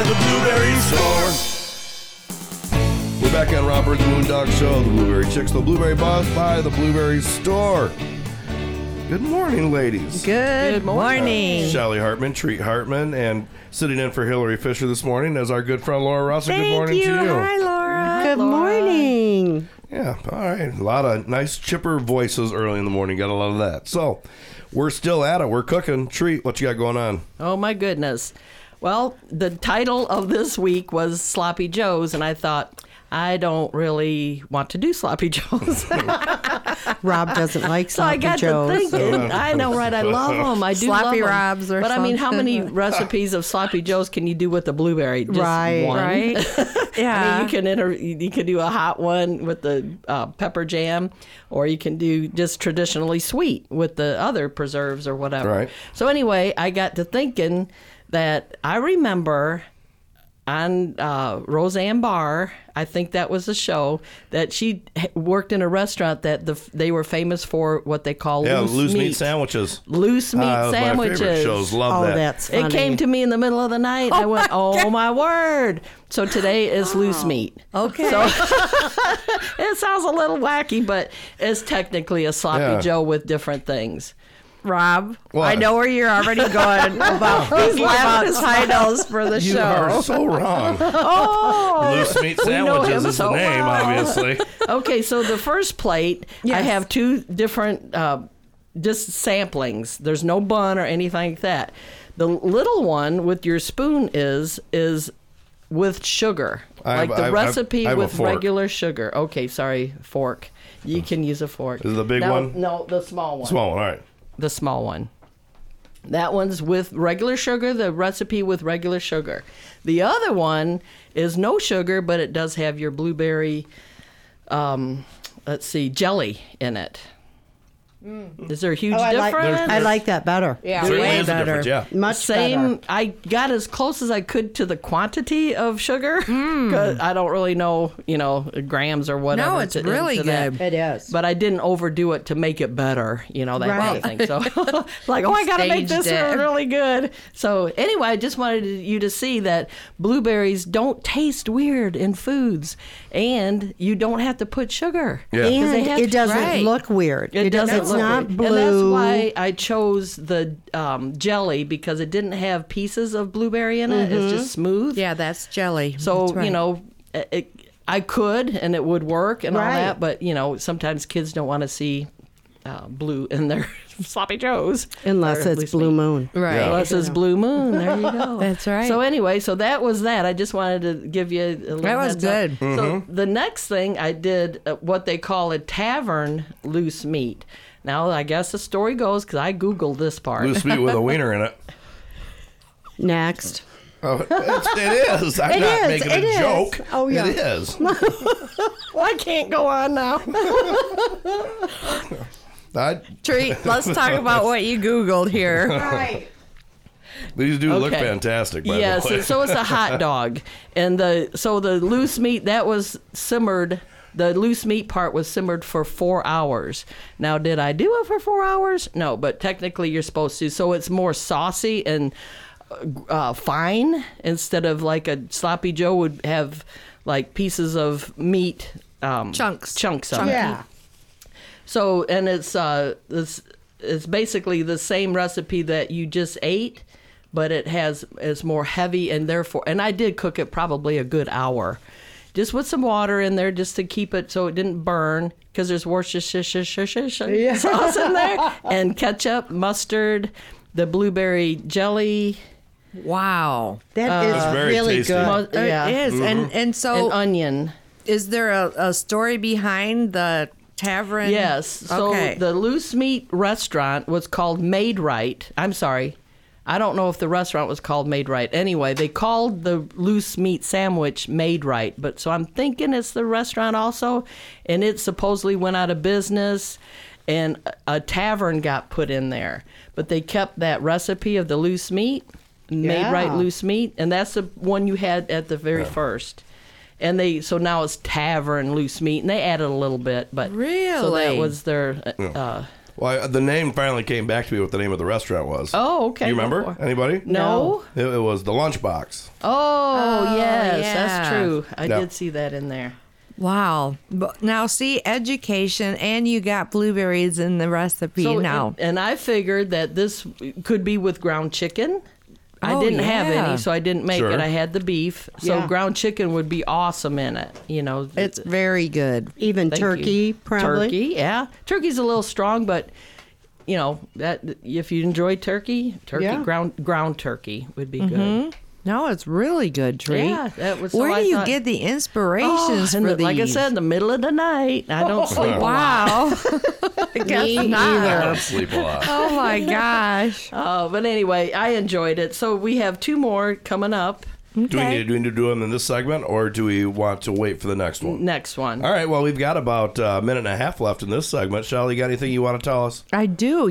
the Blueberry Store. We're back on Robert the Moondog Show, the Blueberry Chicks, the Blueberry Boss by the Blueberry Store. Good morning, ladies. Good morning. Shelly Hartman, Treat Hartman, and sitting in for Hillary Fisher this morning is our good friend Laura Russell. Good morning to you. Hi, Laura. Good morning. Yeah, all right. A lot of nice chipper voices early in the morning. Got a lot of that. So we're still at it. We're cooking. Treat, what you got going on? Oh, my goodness. Well, the title of this week was Sloppy Joes, and I thought, I don't really want to do Sloppy Joes. Rob doesn't like So I sloppy got joes. to thinking, I know, right? I love them. I do Sloppy love 'em. Robs or But I mean, how something. many recipes of Sloppy Joes can you do with the blueberry? Just Right. one. Right? Yeah. I mean, you can do a hot one with the pepper jam, or you can do just traditionally sweet with the other preserves or whatever. Right. So anyway, I got to thinking that I remember on Roseanne Barr, I think that was the show, that she worked in a restaurant that they were famous for what they call Loose meat sandwiches. Loose meat That was sandwiches. my favorite shows. Love Oh, that. that's funny. It came to me in the middle of the night. I went, oh my word. So today is loose meat. Okay. So it sounds a little wacky, but it's technically a sloppy Yeah. Joe with different things. Rob, What? I know where you're already going about thinking about titles for the You show. are so wrong. Oh, Loose meat we know sandwiches him is the so name, well. obviously. Okay, so the first plate, I Yes. have two different just samplings. There's no bun or anything like that. The little one with your spoon is with sugar, I like the have recipe a with fork. regular sugar. Okay, sorry, fork. You can use a fork. Is it the big No, one? No, the small one. Small one, all right. The small one. That one's with regular sugar, the recipe with regular sugar. The other one is no sugar, but it does have your blueberry, jelly in it. Is there a huge I difference? like that better. Yeah, Certainly way is a better. difference, yeah. Much Same. better. I got as close as I could to the quantity of sugar. 'Cause I don't really know, grams or whatever. No, it's really into that. good. It is. But I didn't overdo it to make it better, that kind Right. of thing. So, I got to make this Staged it. really good. So, anyway, I just wanted you to see that blueberries don't taste weird in foods, and you don't have to put sugar. Yeah. 'Cause they And have it doesn't right. look weird. it doesn't It's look not weird. blue. And that's why I chose the jelly, because it didn't have pieces of blueberry in it. It's just smooth. Yeah, that's jelly. So, That's right. I could, and it would work and all Right. that, but, sometimes kids don't want to see blue in their sloppy joes. Unless Or at it's least Blue me. Moon. Right. Unless it's Blue Moon. There you go. That's right. So anyway, that was that. I just wanted to give you a little That was heads up. good. So the next thing I did, what they call a tavern loose meat. Now, I guess the story goes, because I Googled this part. Loose meat with a wiener in it. Next. Oh, it is. I'm not is, making it a is. joke. Oh, yeah. It is. Well, I can't go on now. Treat, let's talk about what you Googled here. Right. These do look Okay. fantastic, by Yes, the way. so it's a hot dog, and the loose meat that was simmered. The loose meat part was simmered for 4 hours. Now, did I do it for 4 hours? No, but technically you're supposed to. So it's more saucy and fine, instead of like a sloppy Joe would have like pieces of meat, Chunks. of it. Yeah. So, and it's basically the same recipe that you just ate, but it's more heavy, and therefore, and I did cook it probably a good hour, just with some water in there just to keep it so it didn't burn, because there's Worcestershire sauce in there, and ketchup, mustard, the blueberry jelly, Wow. That is very really tasty. good. yeah, It is. And and so onion. is there a story behind the tavern? Yes. So Okay. the loose meat restaurant was called Made Right. I'm sorry. I don't know if the restaurant was called Made Right. Anyway, they called the loose meat sandwich Made Right. But so I'm thinking it's the restaurant also. And it supposedly went out of business, and a tavern got put in there. But they kept that recipe of the loose meat, Made Yeah. Right loose meat. And that's the one you had at the very first. And so now it's tavern loose meat, and they added a little bit, but so that Really? was their Well, the name finally came back to me what the name of the restaurant was. Oh, okay. You remember? Anybody? No. It was the Lunchbox. Oh, yes, yeah. that's true. I Yep. did see that in there. Wow. But now see education, and you got blueberries in the recipe now. And I figured that this could be with ground chicken. I Oh, didn't have yeah. any, so I didn't make Sure. it. I had the beef. So Yeah. ground chicken would be awesome in it. You know, It's very good. Even Thank turkey, you. probably. Turkey, yeah. Turkey's a little strong, but you know that if you enjoy turkey, Yeah. ground turkey would be good. No, it's really good, Tree. Yeah, that was. so Where I do you thought, get the oh, inspirations in for the- these? like I said, in the middle of the night. I don't sleep. Wow. I guess Me not. I either. don't sleep a lot. Oh my gosh. But anyway, I enjoyed it. So we have 2 more coming up. Do we need to do them in this segment, or do we want to wait for the next one? Next one. All right, well, we've got about a minute and a half left in this segment. Shelly, you got anything you want to tell us? I do.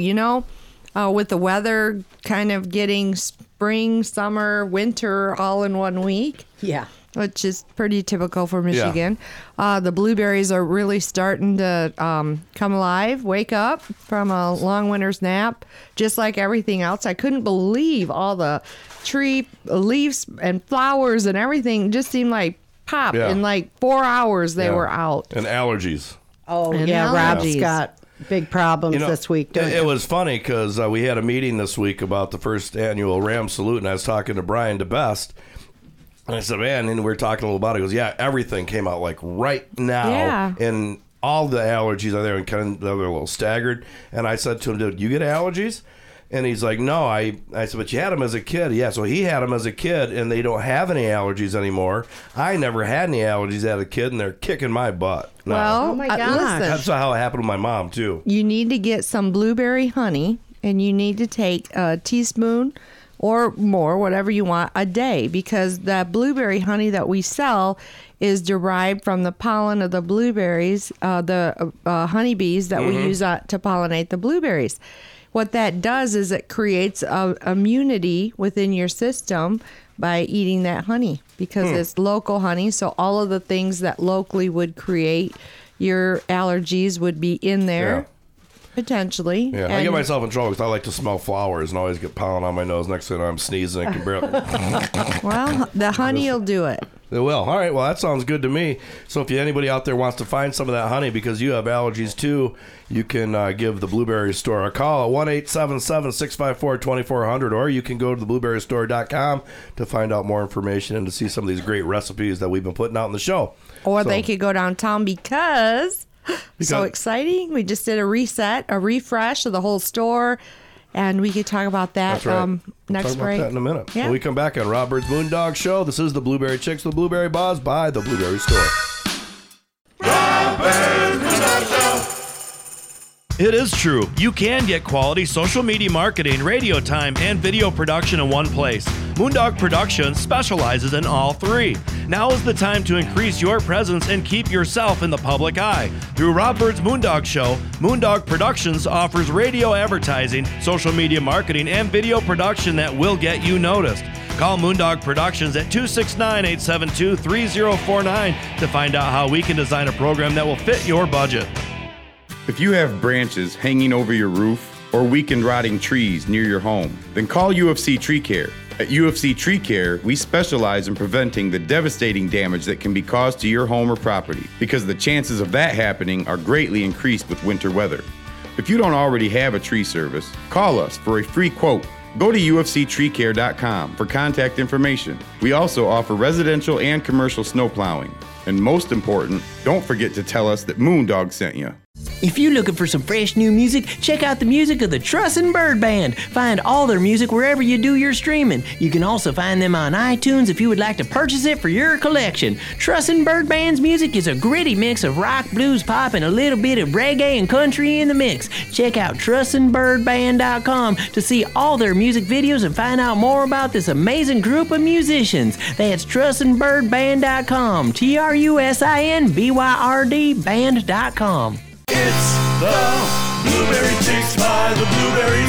With the weather kind of getting spring, summer, winter all in one week, Yeah. which is pretty typical for Michigan. The blueberries are really starting to come alive, wake up from a long winter's nap, just like everything else. I couldn't believe all the tree leaves and flowers and everything just seemed like pop. Yeah. In like 4 hours they Yeah. were out. And allergies. Oh, And yeah. Rob's allergies. got big problems this week, don't it was funny because we had a meeting this week about the first annual Ram Salute, and I was talking to Brian DeBest. And I said, man, and we were talking a little about it. He goes, yeah, everything came out like right now. Yeah. And all the allergies are there, and kind of they're a little staggered. And I said to him, did you get allergies? And he's like, no. I said, but you had them as a kid. Yeah, so he had them as a kid, and they don't have any allergies anymore. I never had any allergies as a kid, and they're kicking my butt. No. Well, Oh my gosh. listen. That's how it happened with my mom, too. You need to get some blueberry honey, and you need to take a teaspoon or more, whatever you want, a day, because the blueberry honey that we sell is derived from the pollen of the blueberries, the honeybees that we use to pollinate the blueberries. What that does is it creates immunity within your system by eating that honey, because it's local honey. So all of the things that locally would create your allergies would be in there. Potentially. Yeah, I And- get myself in trouble because I like to smell flowers and always get pollen on my nose. Next thing I know, I'm sneezing. I can barely. Well, the honey will do it. They will. All right. Well, that sounds good to me. So if anybody out there wants to find some of that honey because you have allergies too, you can give the Blueberry Store a call at 1-877-654-2400, or you can go to theblueberrystore.com to find out more information and to see some of these great recipes that we've been putting out in the show. Or So- they could go downtown because so exciting. We just did a refresh of the whole store, and we could talk about that That's right. We'll next talk about break. that in a minute. Yeah. When we come back on Rob Bird's Moondog Show, this is the Blueberry Chicks, the Blueberry Buzz by the Blueberry Store. It is true. You can get quality social media marketing, radio time, and video production in one place. Moondog Productions specializes in all 3. Now is the time to increase your presence and keep yourself in the public eye. Through Rob Bird's Moondog Show, Moondog Productions offers radio advertising, social media marketing, and video production that will get you noticed. Call Moondog Productions at 269-872-3049 to find out how we can design a program that will fit your budget. If you have branches hanging over your roof or weakened rotting trees near your home, then call UFC Tree Care. At UFC Tree Care, we specialize in preventing the devastating damage that can be caused to your home or property, because the chances of that happening are greatly increased with winter weather. If you don't already have a tree service, call us for a free quote. Go to ufctreecare.com for contact information. We also offer residential and commercial snow plowing. And most important, don't forget to tell us that Moondog sent you. If you're looking for some fresh new music, check out the music of the Trussin' Bird Band. Find all their music wherever you do your streaming. You can also find them on iTunes if you would like to purchase it for your collection. Trussin' Bird Band's music is a gritty mix of rock, blues, pop, and a little bit of reggae and country in the mix. Check out Trussin'BirdBand.com to see all their music videos and find out more about this amazing group of musicians. That's Trussin'BirdBand.com. TRUSINBYRD band.com. It's the Blueberry Chicks by the Blueberry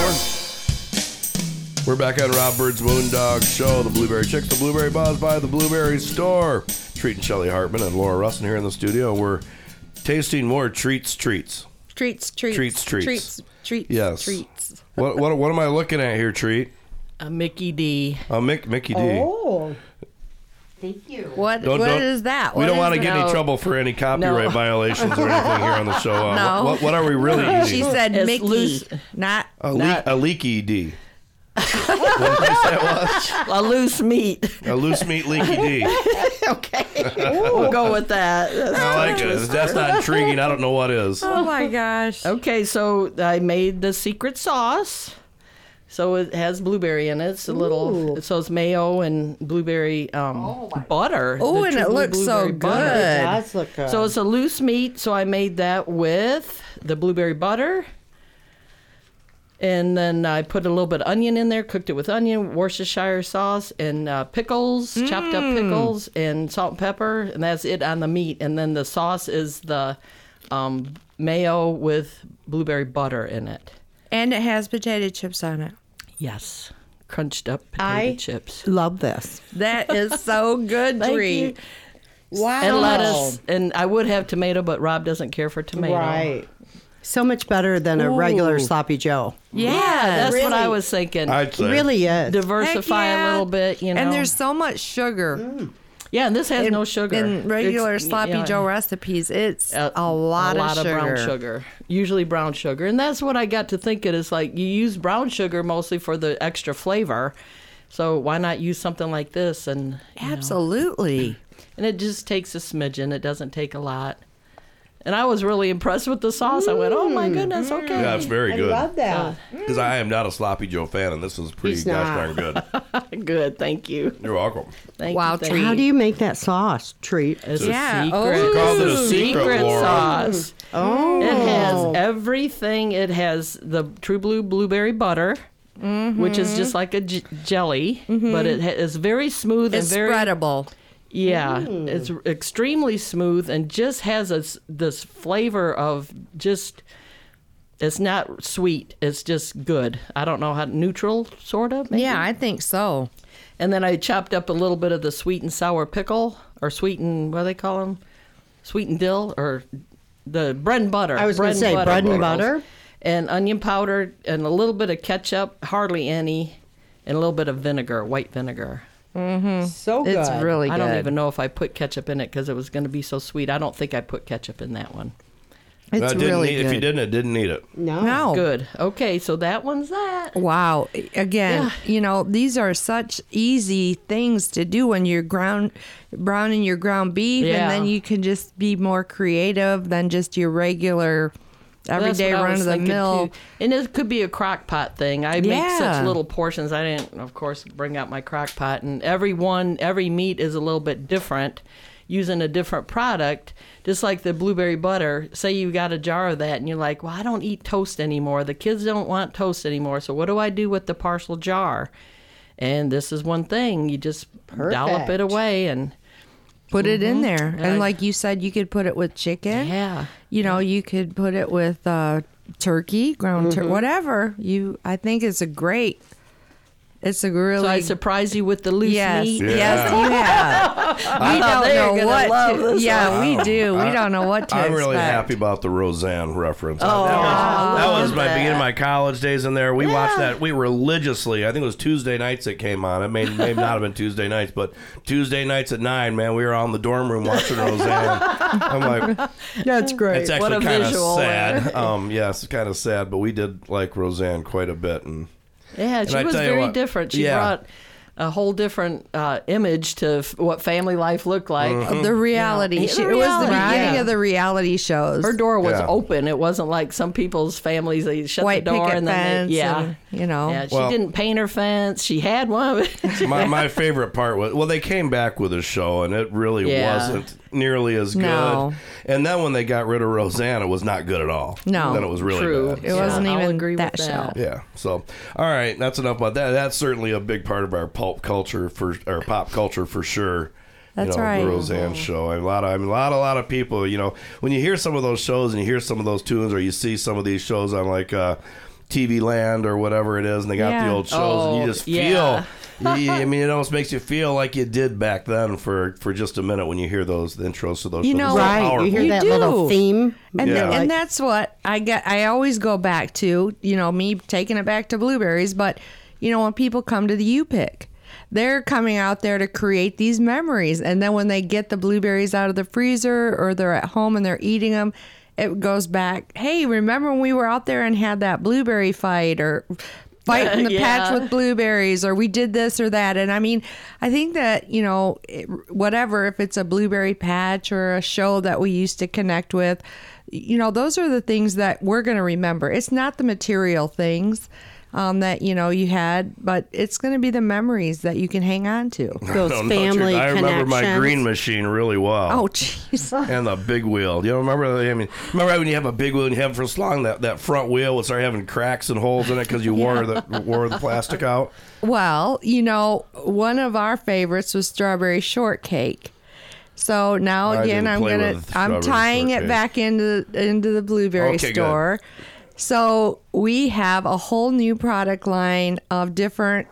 Store. We're back on Rob Bird's Moondog Show, the Blueberry Chicks, the Blueberry Buzz by the Blueberry Treat and Shelley Hartman and Laura Russin here in the studio. We're tasting more treats. Treats. Treats. Yes. Treats. What am I looking at here, Treat? A Mickey D. Mickey D. Oh. Thank you. What is that? We What don't is want to that? get any trouble for any copyright violations or anything here on the show. No. What are we really eating? She said It's Mickey, loose. not. a leaky D. What did you say it was? A loose meat. A loose meat leaky D. Okay. We'll go with that. I like it. If that's not intriguing, I don't know what is. Oh my gosh. Okay, so I made the secret sauce. So it has blueberry in it. It's a little, so it's mayo and blueberry butter. Oh, the and it True Blue looks so blueberry butter. good. It does look good. So it's a loose meat. So I made that with the blueberry butter. And then I put a little bit of onion in there, cooked it with onion, Worcestershire sauce, and pickles, chopped up pickles, and salt and pepper. And that's it on the meat. And then the sauce is the mayo with blueberry butter in it. And it has potato chips on it. Yes. Crunched up potato chips. Love this. That is so good, Thank Tree. you. Wow. And lettuce. And I would have tomato, but Rob doesn't care for tomato. Right. So much better than a regular sloppy Joe. Yeah, that's what I Really. was thinking. I'd say. It really is. Diversify Heck yeah. a little bit, you know. And there's so much sugar. yeah, and this has no sugar. In regular It's- sloppy yeah, Joe recipes, it's a lot of sugar. brown sugar. Usually brown sugar. And that's what I got to thinking is like you use brown sugar mostly for the extra flavor. So why not use something like this and you know. Absolutely. And it just takes a smidgen. It doesn't take a lot. And I was really impressed with the sauce. I went, oh my goodness, okay. Yeah, it's very I good. love that. Because I am not a sloppy Joe fan, and this is pretty He's gosh not. darn good. Good, thank you. You're welcome. Thank Wow, you. Thank How you. do you make that sauce, Treat? It's Yeah. a secret. Oh. She calls it a secret, Laura. sauce. Oh. It has everything. It has the True Blue blueberry butter, which is just like a jelly, but it is very smooth It's and very spreadable. Yeah, it's extremely smooth and just has this flavor of just. It's not sweet. It's just good. I don't know how neutral, sort of. Maybe? Yeah, I think so. And then I chopped up a little bit of the sweet and sour pickle, or sweet and what do they call them? Sweet and dill, or the bread and butter. I was going to say bread and butter. And onion powder, and a little bit of ketchup, hardly any, and a little bit of vinegar, white vinegar. So good. It's really good. I don't even know if I put ketchup in it because it was going to be so sweet. I don't think I put ketchup in that one. No, It's it didn't really need- good. If you didn't, it didn't need it. No. Good. Okay, so that one's that. Wow. Again, Yeah. these are such easy things to do when you're browning your ground beef, Yeah. and then you can just be more creative than just your regular everyday That's what I run was of the thinking, mill. too. And it could be a crock pot thing. I make Yeah. such little portions. I didn't, of course, bring out my crock pot. And every meat is a little bit different, using a different product. Just like the blueberry butter. Say you got a jar of that and you're like, well, I don't eat toast anymore. The kids don't want toast anymore. So what do I do with the partial jar? And this is one thing. You just dollop it Perfect. away and Put it in there. Yeah. And like you said, you could put it with chicken. yeah. You could put it with turkey, ground turkey, whatever. I think it's a really So I surprised you with the loose yes, meat. yes, you have. We thought they were don't know gonna what. love this Yeah, we do. We don't know what to I'm expect. really happy about the Roseanne reference. Oh, that was look my at beginning of that. my college days in there. We watched that. We religiously. I think it was Tuesday nights it came on. It may not have been Tuesday nights, but Tuesday nights at 9, man, we were on the dorm room watching Roseanne. I'm like, That's great. it's What a actually kind of visual sad. Yes, kind of sad, but we did like Roseanne quite a bit. And Yeah, she I was tell you very what, different. She yeah. brought a whole different image to what family life looked like. The reality. Yeah. It was the reality, beginning yeah. of the reality shows. Her door was Yeah. open. It wasn't like some people's families. They shut White the door picket and then fence. they, yeah. and, Yeah, she Well- didn't paint her fence. She had one. my favorite part was, well, they came back with a show, and it really Yeah. wasn't nearly as good. No. And then when they got rid of Roseanne, it was not good at all. No. Then it was really True. bad. It wasn't I'll even agree that with show. that. Yeah. So, all right, that's enough about that. That's certainly a big part of our pop culture or pop culture for sure. That's the right. Roseanne show. A lot of people. When you hear some of those shows and you hear some of those tunes, or you see some of these shows on like TV Land or whatever it is, and they got Yeah. the old shows, and you just feel. yeah. I mean, it almost makes you feel like you did back then for just a minute when you hear the intros to those. You shows. know, It's so Right, powerful. you hear You that do. little theme. And, Yeah. and that's what I get. I always go back to, me taking it back to blueberries. But, when people come to the U-Pick, they're coming out there to create these memories. And then when they get the blueberries out of the freezer or they're at home and they're eating them, it goes back, hey, remember when we were out there and had that blueberry fight or fight in the patch with blueberries, or we did this or that. And I mean, I think that, whatever, if it's a blueberry patch or a show that we used to connect with, those are the things that we're going to remember. It's not the material things that, you had, but it's going to be the memories that you can hang on to. Those family I remember my connections. green machine really well. Oh, jeez. And the big wheel. You remember? Remember when you have a big wheel and you have it for so long, that front wheel would start having cracks and holes in it because you wore the plastic out. Well, one of our favorites was strawberry shortcake. So now I again, didn't play with I'm strawberry tying it shortcake. back into the blueberry Okay, good. store. So we have a whole new product line of different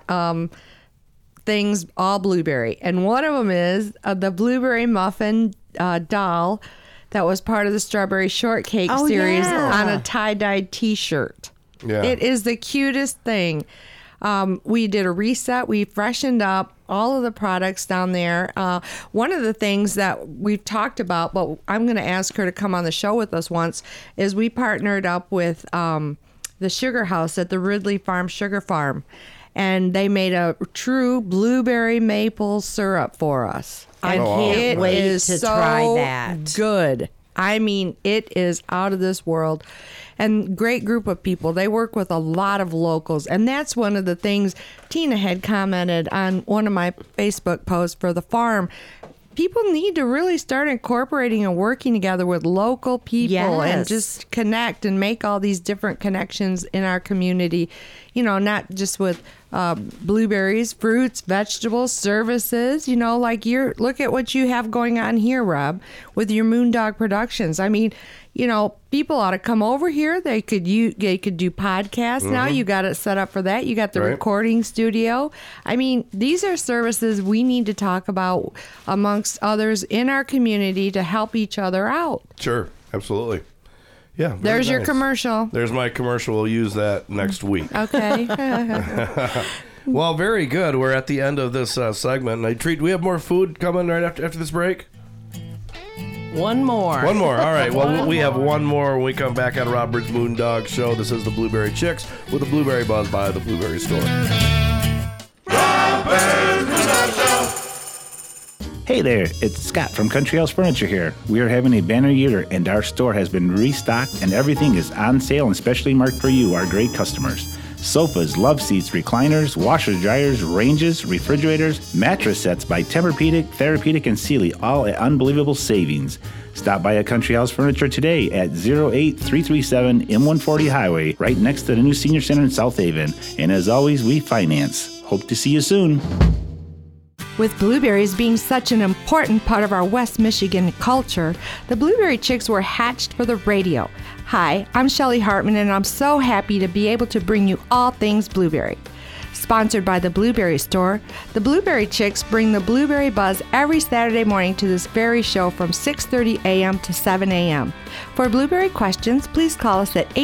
things, all blueberry, and one of them is the blueberry muffin doll that was part of the strawberry shortcake Oh, series yeah. on a tie-dyed T-shirt. Yeah. It is the cutest thing. We did a reset. We freshened up all of the products down there. One of the things that we've talked about, but I'm going to ask her to come on the show with us once, is we partnered up with the Sugar House at the Ridley Farm Sugar Farm. And they made a true blueberry maple syrup for us. I And can't it wait is to so try that. good. I mean, it is out of this world. And great group of people. They work with a lot of locals. And that's one of the things Tina had commented on one of my Facebook posts for the farm. People need to really start incorporating and working together with local people and Yes. just connect and make all these different connections in our community. Not just with blueberries, fruits, vegetables, services. Look at what you have going on here, Rob, with your Moondog Productions. I mean, people ought to come over here. They could do podcasts now. You got it set up for that. You got the Right. recording studio. I mean, these are services we need to talk about amongst others in our community to help each other out. Sure, absolutely. Yeah. very There's your nice. commercial. There's my commercial. We'll use that next week. Okay. Well, very good. We're at the end of this segment. And we have more food coming right after this break? One more. One more. All right. Well, we have one more when we come back on Robert's Moondog Show. This is the Blueberry Chicks with the Blueberry Buzz by the Blueberry Store. Hey there, it's Scott from Country House Furniture here. We are having a banner year and our store has been restocked and everything is on sale and specially marked for you, our great customers. Sofas, love seats, recliners, washers, dryers, ranges, refrigerators, mattress sets by Tempur-Pedic, Therapeutic, and Sealy, all at unbelievable savings. Stop by a Country House Furniture today at 08337 M140 Highway, right next to the new Senior Center in South Haven. And as always, we finance. Hope to see you soon. With blueberries being such an important part of our West Michigan culture, the Blueberry Chicks were hatched for the radio. Hi, I'm Shelley Hartman, and I'm so happy to be able to bring you all things blueberry. Sponsored by the Blueberry Store, the Blueberry Chicks bring the Blueberry Buzz every Saturday morning to this very show from 6:30 a.m. to 7 a.m. For blueberry questions, please call us at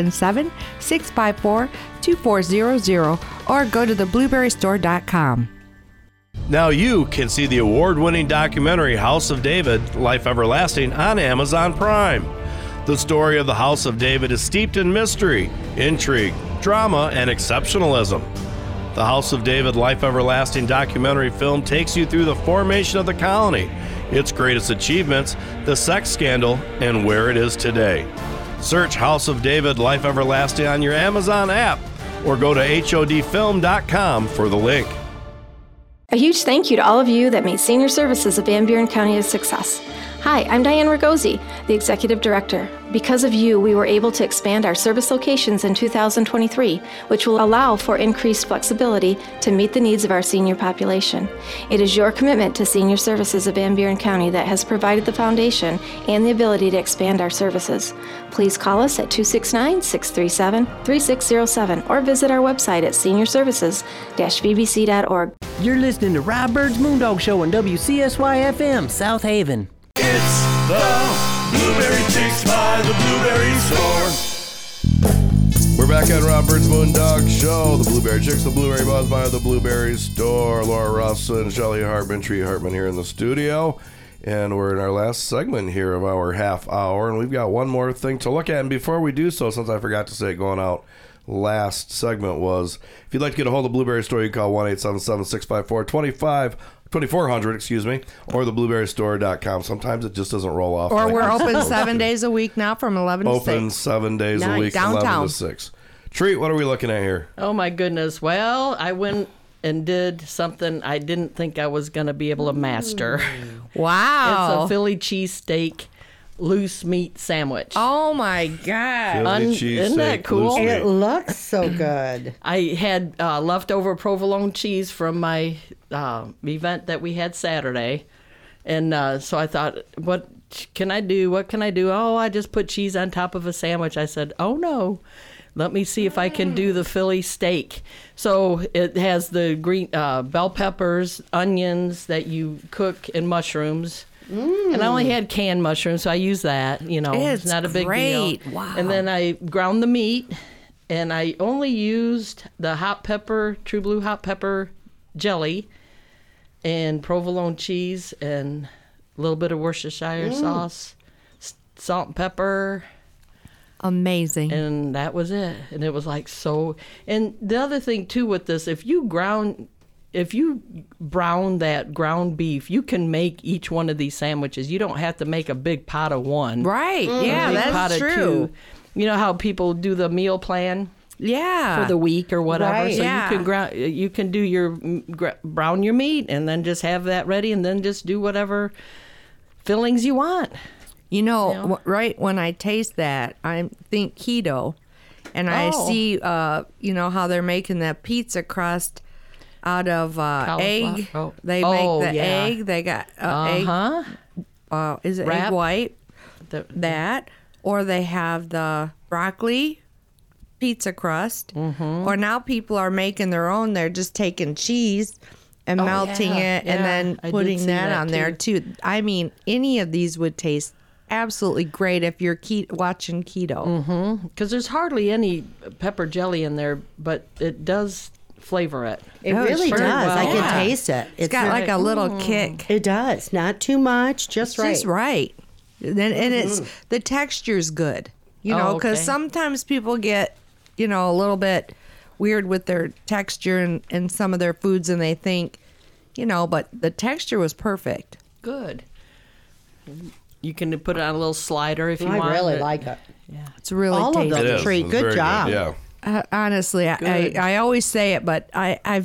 877-654-2400 or go to theblueberrystore.com. Now you can see the award-winning documentary House of David, Life Everlasting on Amazon Prime. The story of the House of David is steeped in mystery, intrigue, drama, and exceptionalism. The House of David, Life Everlasting documentary film takes you through the formation of the colony, its greatest achievements, the sex scandal, and where it is today. Search House of David, Life Everlasting on your Amazon app or go to HODfilm.com for the link. A huge thank you to all of you that made Senior Services of Van Buren County a success. Hi, I'm Diane Ragosi, the Executive Director. Because of you, we were able to expand our service locations in 2023, which will allow for increased flexibility to meet the needs of our senior population. It is your commitment to senior services of Van Buren County that has provided the foundation and the ability to expand our services. Please call us at 269-637-3607 or visit our website at seniorservices-vbc.org. You're listening to Rob Bird's Moondog Show on WCSY FM, South Haven. It's the Blueberry Chicks by the Blueberry Store. We're back at Robert's Moondog Show. The Blueberry Chicks, the Blueberry Buzz by the Blueberry Store. Laura Russ and Shelly Hartman, Tree Hartman here in the studio. And we're in our last segment here of our half hour. And we've got one more thing to look at. And before we do so, since I forgot to say it going out last segment was, if you'd like to get a hold of the Blueberry Store, you call 1-877-654-2400, or theblueberrystore.com. Sometimes it just doesn't roll off. Or we're open 7 days a week now from 11 to 6. Open 7 days a week, Downtown. 11 to 6. Treat, what are we looking at here? Oh, my goodness. Well, I went and did something I didn't think I was going to be able to master. Wow. It's a Philly cheesesteak loose meat sandwich. Oh, my God. Philly cheesesteak, Isn't that cool? loose meat. It looks so good. I had leftover provolone cheese from my event that we had Saturday. And so I thought, what can I do? What can I do? Oh, I just put cheese on top of a sandwich. I said, oh, no. Let me see if I can do the Philly steak. So it has the green bell peppers, onions that you cook, and mushrooms. And I only had canned mushrooms, so I use that. You know, it's not a big great. deal. Wow. And then I ground the meat, and I only used the hot pepper, True Blue hot pepper jelly, and provolone cheese, and a little bit of Worcestershire sauce, salt and pepper. Amazing. And that was it. And it was like so. And the other thing too with this, if you brown that ground beef, you can make each one of these sandwiches. You don't have to make a big pot of one. Right. Yeah, a big pot that's of true. two. You know how people do the meal plan Yeah. for the week or whatever. Right. So Yeah. you can do your brown your meat and then just have that ready and then just do whatever fillings you want. You know, right when I taste that, I think keto. And I Oh. see, you know, how they're making that pizza crust out of egg. Oh. They Oh, make the yeah. egg. They got egg. Is it Wrap. egg white? That. Or they have the broccoli pizza crust. Mm-hmm. Or now people are making their own. They're just taking cheese and melting yeah, it and yeah. then I did putting see that that on there too. I mean, any of these would taste absolutely great if you're watching keto. Because there's hardly any pepper jelly in there, but it does flavor it. It Oh, really sure. does. I Yeah. can taste it. It's got like a little kick. It does. Not too much. Just right. Just right. And it's the texture's good. You know, Oh, because okay. sometimes people get, you know, a little bit weird with their texture and some of their foods, and they think, you know, but the texture was perfect. Good. You can put it on a little slider if you want. I really but- like it. It's really All of tasty. them. It is. Treat. It's Good very job. Yeah. Honestly, I always say it, but I've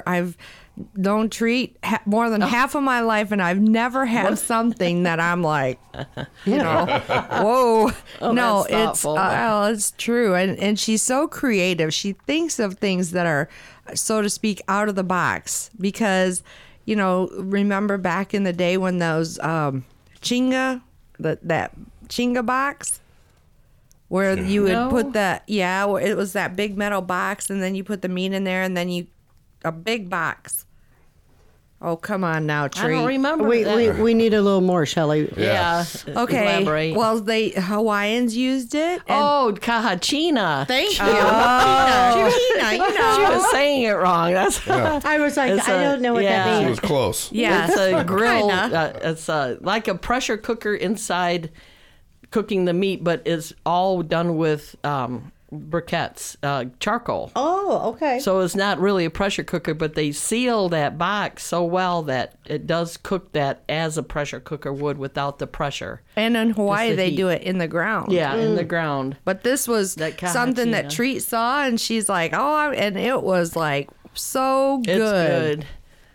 known Treat more than half of my life, and I've never had something that I'm like, you know, whoa. No, that's it's thoughtful. it's true, and she's so creative. She thinks of things that are, so to speak, out of the box. Because, you know, remember back in the day when those Chinga, that Chinga box. Where you would No. put where it was that big metal box, and then you put the meat in there, and then a big box. Oh, come on now, I Tree. don't remember We that. need a little more, Shelley. Yeah. Okay. Elaborate. Well, the Hawaiians used it. And Oh, kahachina. Thank you. Gina, you She know. was saying it wrong. That's I was like, It's I don't know what yeah. that It means. was close. Yeah. It's a grill. Kinda. It's like a pressure cooker inside cooking the meat, but it's all done with briquettes, charcoal. Oh, okay. So it's not really a pressure cooker, but they seal that box so well that it does cook that as a pressure cooker would without the pressure. And in Hawaii, Just the they heat. do it in the ground. Yeah, in the ground. But this was That something that kahachina. Treat saw, and she's like, and it was like so good. It's good.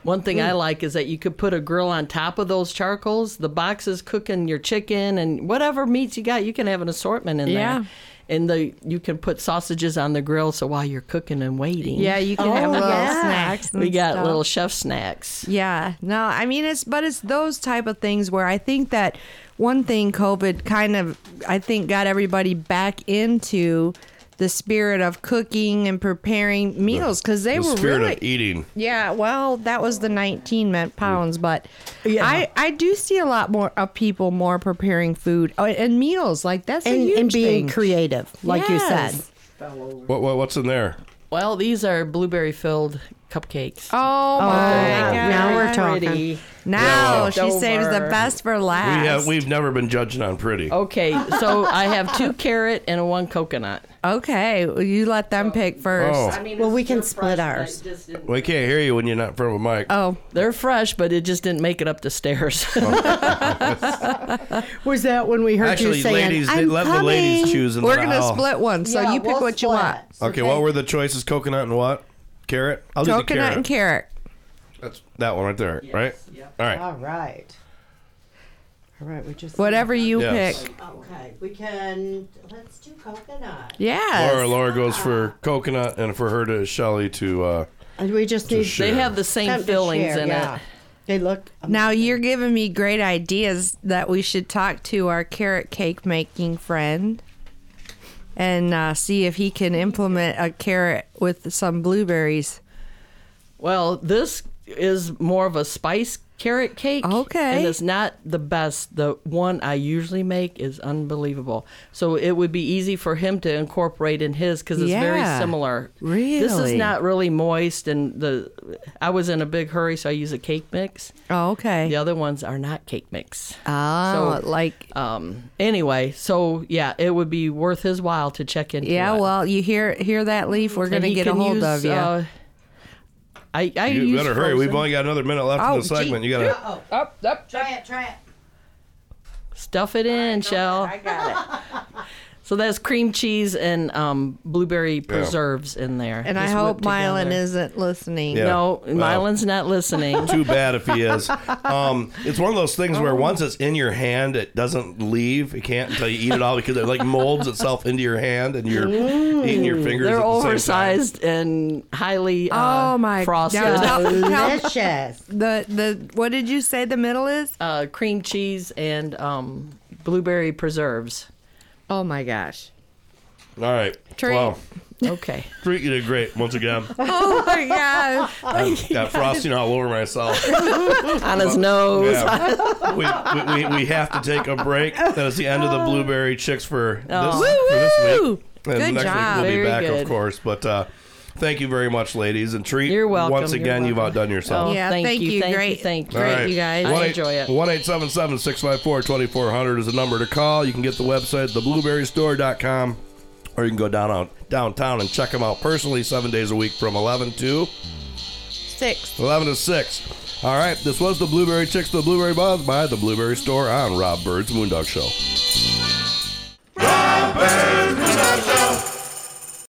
One thing I like is that you could put a grill on top of those charcoals. The box is cooking your chicken and whatever meats you got, you can have an assortment in Yeah. there. And you can put sausages on the grill, so while you're cooking and waiting. Yeah, you can have little snacks. And We got stuff. little chef snacks. Yeah, no, I mean it's those type of things where I think that one thing COVID kind of got everybody back into the spirit of cooking and preparing meals because they The were spirit really of eating. yeah. Well, that was the 19 pounds, but Yeah. I do see a lot more of people more preparing food and meals like that's a huge and being thing. creative, like you said. Yes. What's in there? Well, these are blueberry-filled cupcakes. Oh my yeah. god! Now we're talking. Pretty. Now Yeah, well. she saves the Over. best for last. We've never been judging on pretty. Okay, so I have 2 carrot and 1 coconut. Okay, well, you let them pick first. Oh. Well, we can split ours. We can't hear you when you're not in front of a mic. Oh, They're fresh, but it just didn't make it up the stairs. Was that when we heard Actually, you saying, ladies, I'm let coming. the ladies choose in we're the gonna aisle. split one, so Yeah, you pick we'll what you split. want. Okay, what were the choices? Coconut and what? Carrot? I'll do the Coconut carrot. and carrot. That's that one right there, right? All right. All right. All right, we just... Whatever you Yes. pick. Okay, let's do coconut. Yes. Laura goes for coconut, and for her to Shelly to. And we just need... share. They have the same Time to fillings share, in yeah. it. They look... Now you're giving me great ideas that we should talk to our carrot cake making friend and see if he can implement a carrot with some blueberries. Well, this is more of a spice carrot cake. Okay. And it's not the best. The one I usually make is unbelievable. So it would be easy for him to incorporate in his because it's very Yeah. similar. This Really? is not really moist, and I was in a big hurry, so I use a cake mix. Oh, okay. The other ones are not cake mix. Oh, So, like Anyway, so yeah, it would be worth his while to check into yeah. it. Well, you hear that, Leaf? We're And gonna he get a can hold use, of you. I You use better hurry. We've frozen. only got another minute left in Oh, the segment. gee. You gotta. Try it. Stuff it in, Shell. I got it. So that's cream cheese and blueberry preserves in there. And I Just hope whipped Mylan together. isn't listening. Yeah. No, Well. Mylan's not listening. Too bad if he is. It's one of those things where once it's in your hand, it doesn't leave. You can't until you eat it all because it like molds itself into your hand and you're eating your fingers. They're at the same oversized and highly Oh my! frosted. Now tell Delicious. the what did you say the middle is? Cream cheese and blueberry preserves. Oh my gosh! time. All right. Treat. Well, Okay. Treat, you did great once again. Oh my gosh! I've got frosting all over myself. On his nose. Yeah. we have to take a break. That is the end of the blueberry chicks for Oh. this week. And Good next job. week we'll be Very back, good. of course. But thank you very much, ladies. And Treat, You're welcome. once again, You're you've welcome. outdone yourself. Oh, Yeah, thank thank you. you. Thank Great. you. Thank you. Great, you guys. I enjoy it. 1-877-654-2400 is the number to call. You can get the website, theblueberrystore.com, or you can go downtown and check them out personally 7 days a week from 11 to 6. 11 to 6. All right, this was the Blueberry Chicks, the Blueberry Buzz by the Blueberry Store on Rob Bird's Moondog Show.